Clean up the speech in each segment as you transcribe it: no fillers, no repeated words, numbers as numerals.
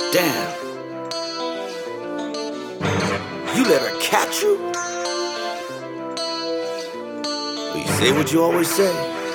Damn. You let her catch you? Well, you say what you always say.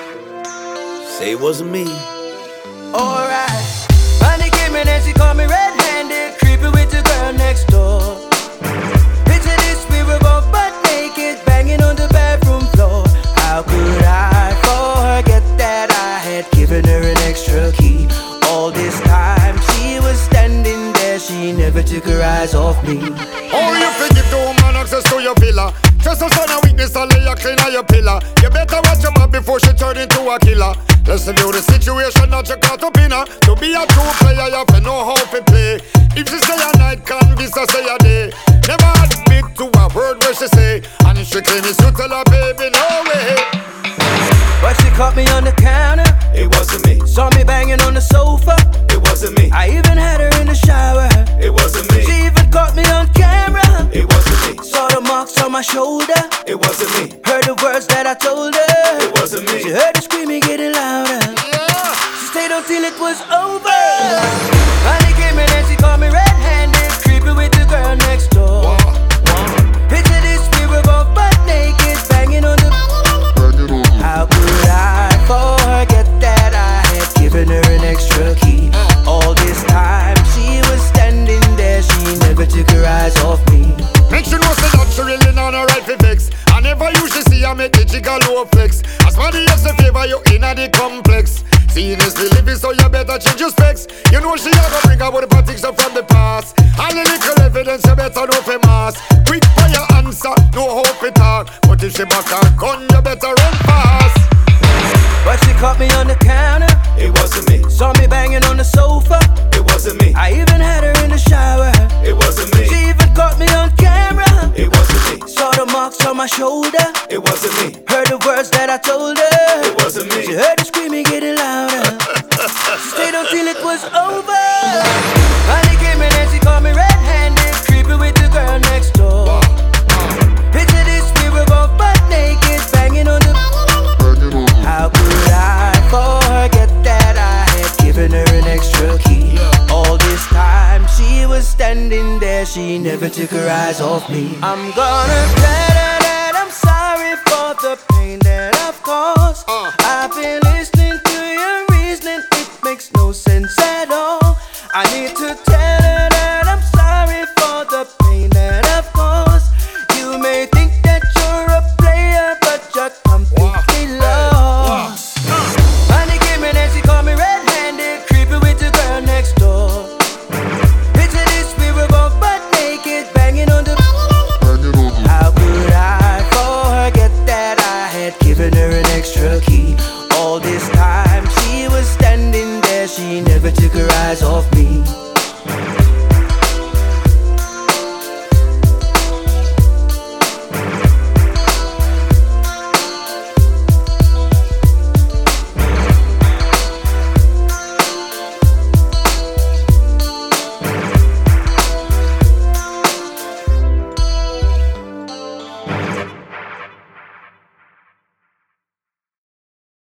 Say it wasn't me. Alright. Money came in and she caught me red-handed, creeping with the girl next door. Picture this, we were both butt naked, banging on the bathroom floor. How could I forget that I had given her an extra key? All this time she was standing there, she never took her eyes off me. Oh, you think give the woman access to your pillar? Just a son of weakness and lay a clean on your pillar. You better watch your mouth before she turn into a killer. Let's review the situation that you caught up in her. To be a true player, you have to know how to play. If she say a night, can't be so say a day. Never admit to a word where she say. And if she claim it's you, tell her baby, no way. But she caught me on the counter. It wasn't me. Saw me banging on the sofa. It wasn't me. I even had her in the shower. It wasn't me. She even caught me on camera. It wasn't me. Saw the marks on my shoulder. It wasn't me. Heard the words that I told her. It wasn't me. She heard the screaming getting louder. Yeah. She stayed until it was over. Honey came in and she caught me red-handed, creeping with the girl next door. Picture this, we were both butt naked, banging on the. How could I forget that I had given her an extra key? All this time she was standing there, she never took her eyes off me. Make sure you know that she really not a right for vex. I never usually see her make the jiggle low flex. As somebody else in favor you in the complex. Seeing is the living, so you better change your specs. You know she ever bring out the politics up from the past. All the little evidence you better know for mass. Quick for your answer, no hope it talk. But if she back her gun, you better run fast. But she caught me on the counter. It wasn't me. Saw me banging on the sofa. It wasn't me. I even had her in the shower. It wasn't me. She even caught me on camera. It wasn't me. Saw the marks on my shoulder. It wasn't me. Heard the words that I told her. It wasn't me. She heard the screaming getting louder. She stayed until it was over. Honey came in and she caught me red-handed, creeping with the girl next door. Picture this, we were both butt naked, banging on the. How could I forget that I had given her an extra key? All this time she was standing there, she never took her eyes off me. I'm gonna tell her that I'm sorry for the pain that I've caused. I've been